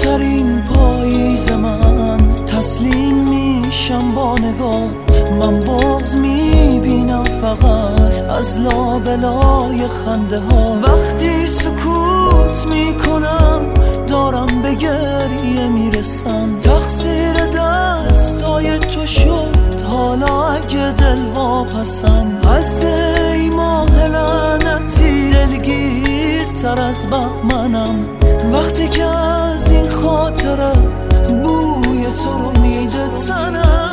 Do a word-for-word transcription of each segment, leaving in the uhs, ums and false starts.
زیباترین پاییز من، تسلیم میشم با نگات. من بغض میبینم فقط از لابلای خنده ها. وقتی سکوت میکنم دارم به گریه میرسم. تقصیر دستای تو شد حالا اگه دل واپسم. از دی ماه لعنتی دلگیر تر از بهمنم. وقتی که از این خاطره بوی تو رو میده تنم.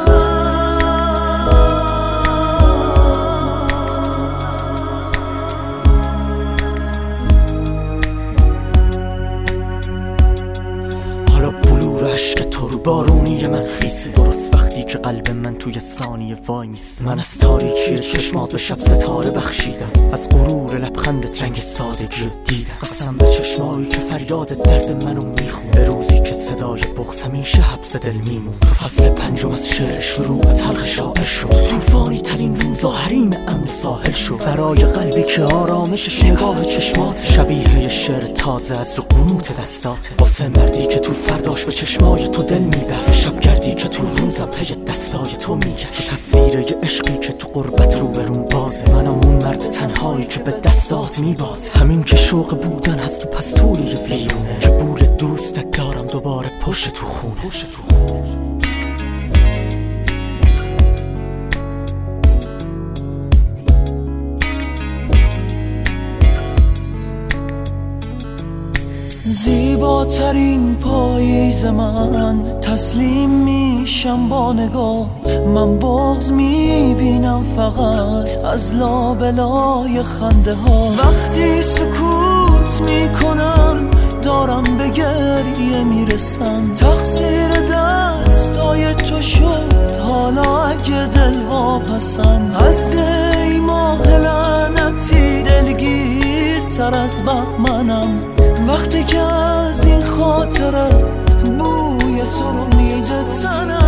حالا بلور عشق تو رو بارونی من خیسه. درست وقتی که قلب من توی ثانیه وای میست. من از تاریکی چشمات به شب ستاره بخشیدم. از غرور لبخندت رنگ سادگی رو دیدم. قسم به چشمایی که فریاد درد منو میخون. به روزی که صدای بغض همیشه حبس دل میمون. تو فصل پنجم از شعر شروع تلخ شاعر شد. طوفانی ترین روزا حریم امن ساحل شد. برای قلبی که آرامشش نگاه چشمات. شبیه شعر تازه از رو قنوت دستاته. واسه مردی که تو فرداش به چشمای تو دل میبست. شبگردی که تو روزم پی دستای تو میگشت. تو تصویر یه عشقی که تو قربت رو برون بازه. منم اون مرد تنهایی که به دستات میبازه. همین که شوق بودن از تو پستوری یه ویرونه. که بول دوستت دارم دوباره پشت تو خونه. پشت تو خونه. زیباترین پاییز من، تسلیم میشم با نگات. من بغض میبینم فقط از لابلای خنده ها. وقتی سکوت میکنم دارم به گریه میرسم. تقصیر دستای تو شد حالا اگه دل واپسم. از دی ماه لعنتی دلگیر تر از بهمنم. وقتی که از این خاطره بوی تو رو میده تنم.